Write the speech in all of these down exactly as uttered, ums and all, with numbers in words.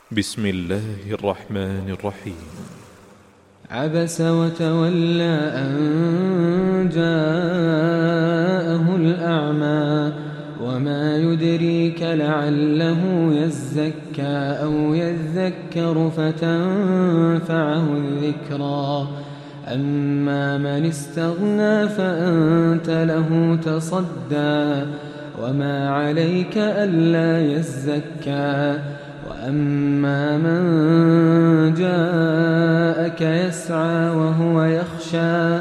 بسم الله الرحمن الرحيم. عبس وتولى أن جاءه الأعمى وما يدريك لعله يزكى أو يذكر فتنفعه الذكرى أما من استغنى فأنت له تصدى وما عليك ألا يزكى وأما من جاءك يسعى وهو يخشى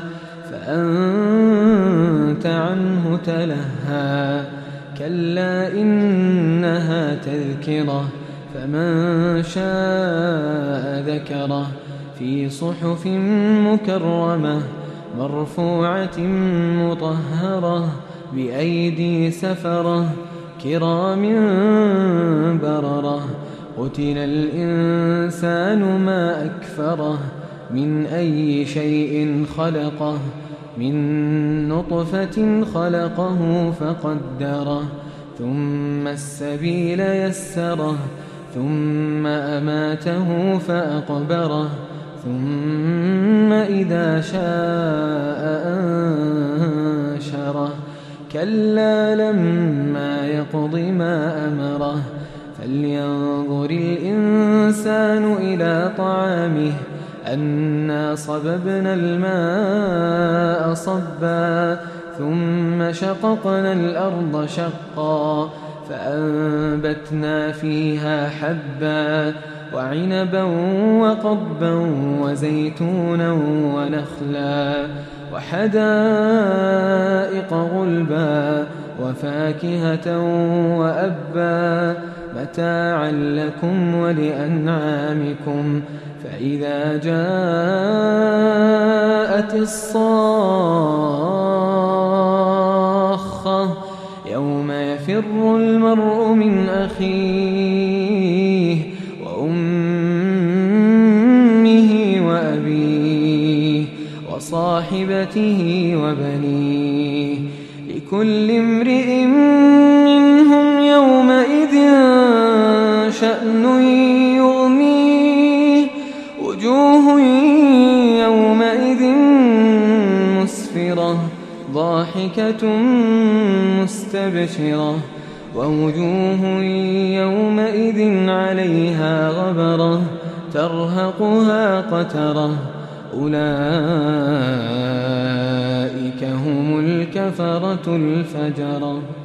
فأنت عنه تلهى كلا إنها تذكرة فمن شاء ذكره في صحف مكرمة مرفوعة مطهرة بأيدي سفرة كرام بررة قتل الإنسان ما أكفره من أي شيء خلقه من نطفة خلقه فقدره ثم السبيل يسره ثم أماته فأقبره ثم إذا شاء أنشره كلا لما يقض ما أمره فلينظر الإنسان إلى طعامه أنا صببنا الماء صبا ثم شققنا الأرض شقا فأنبتنا فيها حبا وعنبا وقضبا وزيتونا ونخلا وحدائق غلبا وفاكهة وأبا متاعا لكم ولأنعامكم فإذا جاءت الصاخة يوم يفر المرء من أخيه وأمه وأبيه وصاحبته وبنيه لكل امرئ منهم يومئذ شأن يغنيه وجوه يومئذ مسفرة ضاحكة مستبشرة ووجوه يومئذ عليها غبرة ترهقها قترة أولئك هم الكفرة الفجرة.